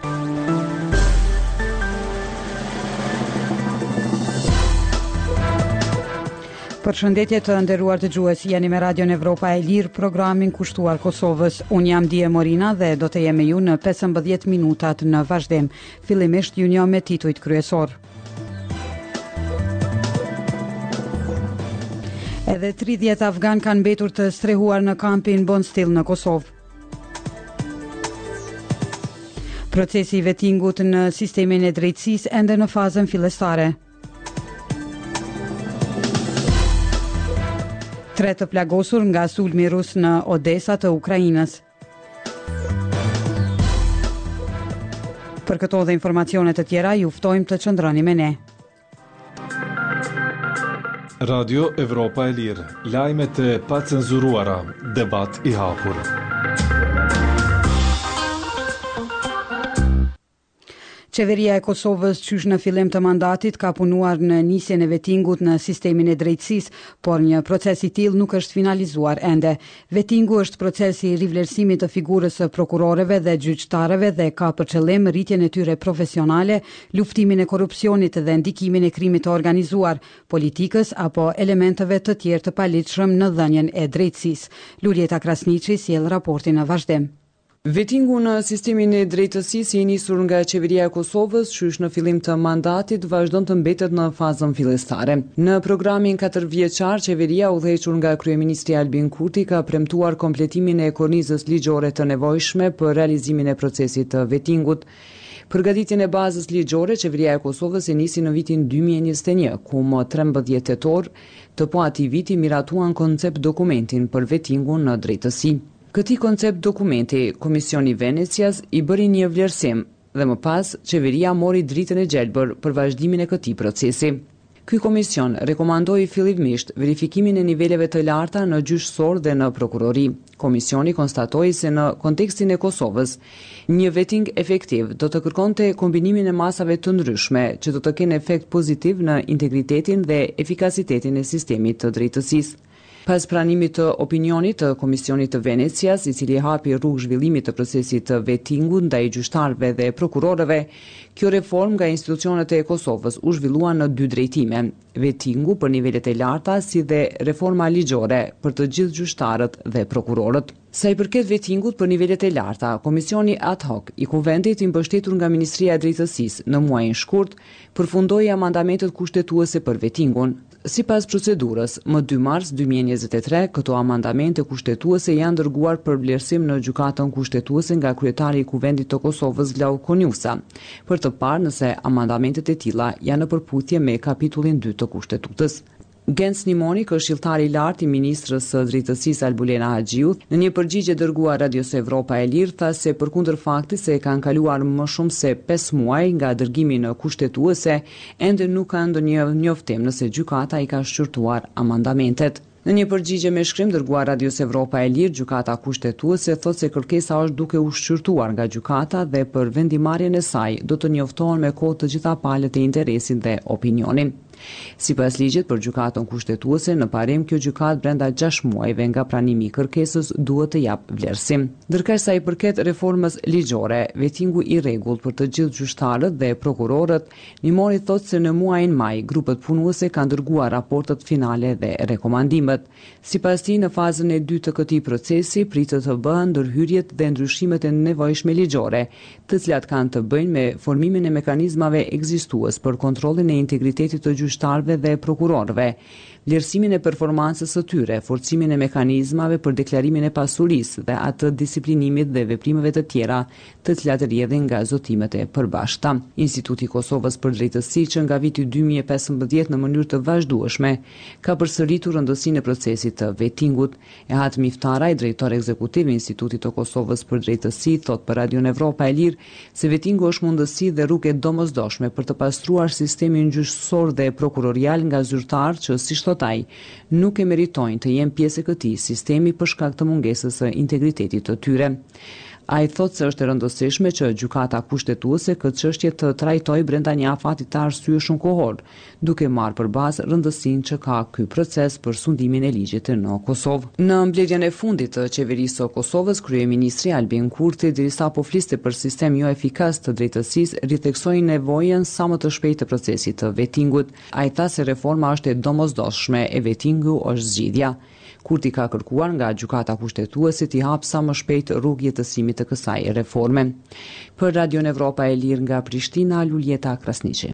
Përshëndetje të nderuar dëgjues, jeni me Radion Evropa e Lirë, programin kushtuar Kosovës. Unë jam Dije Morina dhe do të jem me ju në 15 minutat në vazhdim. Fillimisht ju njoh me titujt kryesor. Edhe 30 afgan kanë mbetur të strehuar në kampin Bonstil në Kosovë. Procesi i vetingut në sistemin e drejtësisë ende në fazën fillestare. 3 të plagosur nga sulmi rus në Odesa të Ukrainës. Për këto dhe informacionet të tjera, ju ftojmë të qëndroni me ne. Radio Evropa e Lirë, lajmet e pacenzuruara, debat i hapur. Qeveria e Kosovës qysh në fillim të mandatit ka punuar në nisjen e vetingut në sistemin e drejtësisë, por një proces i tillë nuk është finalizuar ende. Vetingu është procesi i rivlerësimit të figurës së prokurorëve dhe gjyqtarëve dhe ka për qëllim rritjen e tyre profesionale, luftimin e korrupsionit dhe ndikimin e krimit të organizuar, politikës apo elementeve të tjerë të paligjshëm në dhënien e drejtësisë. Lurieta Krasniqi sjell raportin në vazhdim. Vetingu në sistemin e drejtësisë i nisur nga qeveria e Kosovës, qysh në fillim të mandatit, vazhdon të mbetet në fazën fillestare. Në programin 4 vjeçar, qeveria udhëhequr nga kryeministri Albin Kurti ka premtuar kompletimin e kornizës ligjore të nevojshme për realizimin e procesit të vetingut. Përgatitjen e bazës ligjore, qeveria e Kosovës e nisi në vitin 2021, ku më 13 tetor të po atij viti miratuan koncept dokumentin për vetingun në drejtësi. Këtij koncept dokumenti, Komisioni Venecias i bëri një vlerësim dhe më pas qeveria mori dritën e gjelbër për vazhdimin e këtij procesi. Ky komision rekomandoi fillimisht verifikimin e niveleve të larta në gjyqësor dhe në prokurori. Komisioni konstatoi se në kontekstin e Kosovës, një veting efektiv do të kërkonte kombinimin e masave të ndryshme që do të kenë efekt pozitiv në integritetin dhe efikasitetin e sistemit të drejtësisë. Pas pranimit të opinionit të Komisionit të Venecias, i cili hapi rrugë zhvillimit të procesit të vetingut ndaj gjyqtarëve dhe prokurorëve, kjo reformë nga institucionet e Kosovës u zhvillua në 2 drejtime: vetingu për nivelet e larta, si dhe reforma ligjore për të gjithë gjyqtarët dhe prokurorët. Sa i përket vetingut për nivelet e larta, Komisioni ad hoc i Kuvendit i mbështetur nga Ministria e Drejtësisë në muajin shkurt përfundoi amandamentet kushtetuese për vetingun. Sipas procedurës, më 2 mars 2023, këto amandamente kushtetuese janë dërguar për vlerësim në gjykatën kushtetuese nga kryetari i Kuvendit të Kosovës Vlau Konjusa, për të parë nëse amandamentet e tilla janë në përputhje me kapitullin 2 të kushtetutës. Gens Nimoni, këshilltari i lartë i ministrës së drejtësisë Albulena Haxhiu, në një përgjigje dërguar Radios Evropa e Lirë, tha se përkundër faktit se kanë kaluar më shumë se 5 muaj nga dërgimi në kushtetuese, ende nuk ka ndonjë njoftim nëse gjykata i ka shqyrtuar amandamentet. Në një përgjigje me shkrim dërguar Radios Evropa e Lirë, gjykata kushtetuese thotë se kërkesa është duke u shqyrtuar nga gjykata dhe për vendimarrjen e saj do të njoftohen me kohë të gjitha palët e interesit dhe opinionin. Sipas ligjit për gjykatën kushtetuese, në parim kjo gjykatë brenda 6 muajve nga pranimi i kërkesës duhet të jap vlerësim. Ndërkësh sa i përket reformës ligjore, vetingu i rregullt për të gjithë gjyqtarët dhe prokurorët, Nimoni thotë se në muajin maj grupet punuese kanë dërguar raportet finale dhe rekomandimet. Sipas tij, në fazën e dytë të këtij procesi pritet të bëhen ndërhyrjet dhe ndryshimet e nevojshme ligjore, të cilat kanë të bëjnë me formimin e mekanizmave ekzistues për kontrollin e integritetit të gjyqtarëve dhe prokurorëve, vlerësimin e performancës së tyre, forcimin e mekanizmave për deklarimin e pasurisë dhe atë disiplinimit dhe veprimeve të tjera të cilat rrjedhin nga zotimet e përbashkëta. Instituti i Kosovës për Drejtësi, që nga viti 2015 në mënyrë të vazhdueshme ka përsëritur rëndësinë e procesit të vetingut. Ehat Miftaraj, drejtor ekzekutiv i Institutit të Kosovës për Drejtësi, thot për Radion Evropa e Lirë se vetingu është mundësi dhe rrugë e domosdoshme për të pastruar sistemin gjyqësor dhe prokurorial nga zyrtarë që, siç thot ai, nuk e meritojnë të jenë pjesë e këtij sistemi për shkak të mungesës së integritetit të tyre. Ai thotë se është e rëndësishme që gjykata kushtetuese këtë çështje të trajtojë brenda një afati të arsyeshëm kohor, duke marrë për bazë rëndësinë që ka ky proces për sundimin e ligjit në Kosovë. Në mbledhjen e fundit të qeverisë së Kosovës, kryeministri Albin Kurti, derisa po fliste për sistem jo efikas të drejtësisë, ritheksoi nevojën sa më të shpejtë të procesit të vettingut. Ai tha se reforma është e domosdoshme e vettingu është zgjidhja. Kurti ka kërkuar nga gjykata kushtetuese t'i hapë sa më shpejt rrugë jetësimit të kësaj reforme. Për Radion Evropa e Lirë nga Prishtina, Luljeta Krasniqi.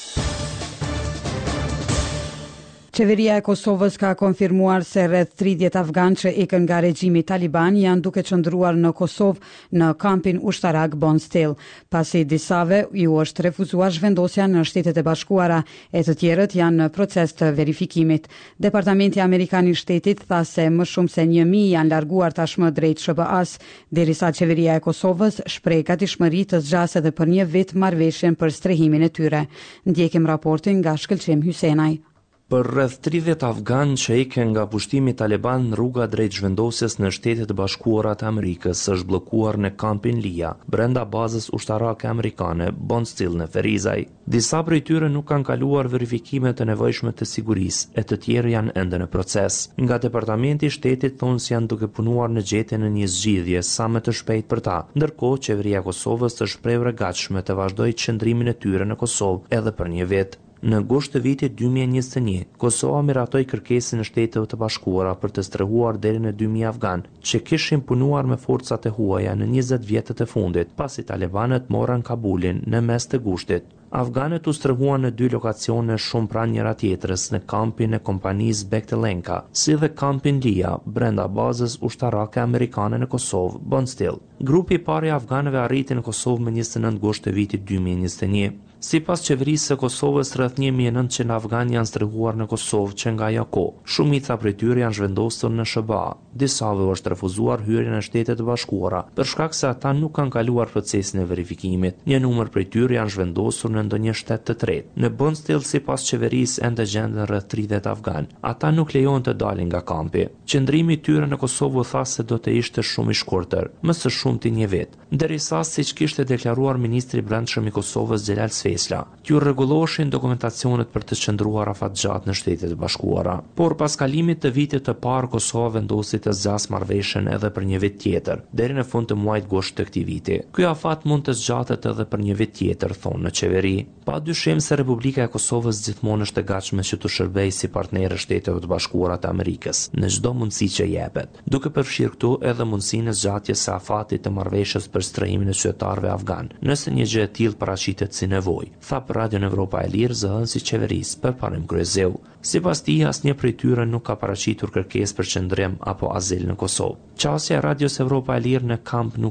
Qeveria e Kosovës ka konfirmuar se rreth 30 afganë që ikën nga regjimi Taliban janë duke qëndruar në Kosovë në kampin ushtarak Bonstil, pasi disave ju është refuzuar zhvendosja në Shtetet e Bashkuara, e të tjerët janë në proces të verifikimit. Departamenti Amerikan i Shtetit tha se më shumë se 1000 janë larguar tashmë drejt SBA-s, derisa qeveria e Kosovës shpreh gatishmëri të zgjasë edhe për një vit marrëveshjen për strehimin e tyre. Ndjekim raportin nga Shkëlqim Hysenaj. Për rreth 30 afganë që ikën nga pushtimi Taliban, rruga drejt zhvendosjes në Shtetet e Bashkuara të Amerikës është bllokuar në kampin Lija, brenda bazës ushtarake amerikane Bonstil në Ferizaj. Disa prej tyre nuk kanë kaluar verifikimet e nevojshme të sigurisë, e të tjerë janë ende në proces. Nga Departamenti i Shtetit thonë se janë duke punuar në gjetjen e një zgjidhje sa më të shpejtë për ta, ndërkohë qeveria e Kosovës është shprehur e gatshme të vazhdojë qëndrimin e tyre në Kosovë edhe për një vit. Në gusht të vitit 2021, Kosova miratoi kërkesën e Shtetit të Bashkuara për të strehuar deri në 2000 afganë që kishin punuar me forcat e huaja në 20 vjetët e fundit, pasi talibanët morën Kabulin në mes të gushtit. Afganët u strehuan në 2 lokacione shumë pranë njëra tjetrës, në kampin e kompanisë Bektelenka, si dhe kampin Lija, brenda bazës ushtarake amerikane në Kosovë, Bonstil. Grupi i parë i afganëve arriti në Kosovë më 29 gusht të vitit 2021. Sipas qeverisë së Kosovës, rreth 1900 afganë janë strehuar në Kosovë që nga ajo kohë. Shumica prej tyre janë zhvendosur në SBA. Disave është refuzuar hyrjen në Shtetet e Bashkuara për shkak se ata nuk kanë kaluar procesin e verifikimit. Një numër prej tyre janë zhvendosur në ndonjë shtet të tretë. Në Bonstil, sipas qeverisë, ende gjenden rreth 30 afganë. Ata nuk lejohen të dalin nga kampi. Qëndrimi i tyre në Kosovë tha se do të ishte shumë i shkurtër, më së shumti një vit, derisa siç kishte deklaruar ministri i Brendshëm i Kosovës Xhelal Sfesla, t'ju rregulloheshin dokumentacionet për të qëndruar afatgjatë në Shtetet e Bashkuara. Por pas kalimit të vitit të parë, Kosova vendosi të zgjasë marrëveshjen edhe për një vit tjetër, deri në fund të muajit gusht të këtij viti. Ky afat mund të zgjatet edhe për një vit tjetër, thonë në qeveri. Pa dyshim se Republika e Kosovës gjithmonë është e gatshme që të shërbejë si partner e Shtetit të Bashkuara të Amerikës në çdo mundësi që jepet, duke përfshirë këtu edhe mundësinë e zgjatjes së afatit të marrëveshjes për strehimin e qytetarëve afganë, nëse një gjë e tillë paraqitet si nevojë, tha për Radion Evropa e Lirë zëdhënësi i qeverisë përparim kryezeu. Sipas tij, asnjë prej tyre nuk ka paraqitur kërkesë për qëndrim apo azil në Kosovë. Qasja e Radios Evropa e Lirë në kamp nuk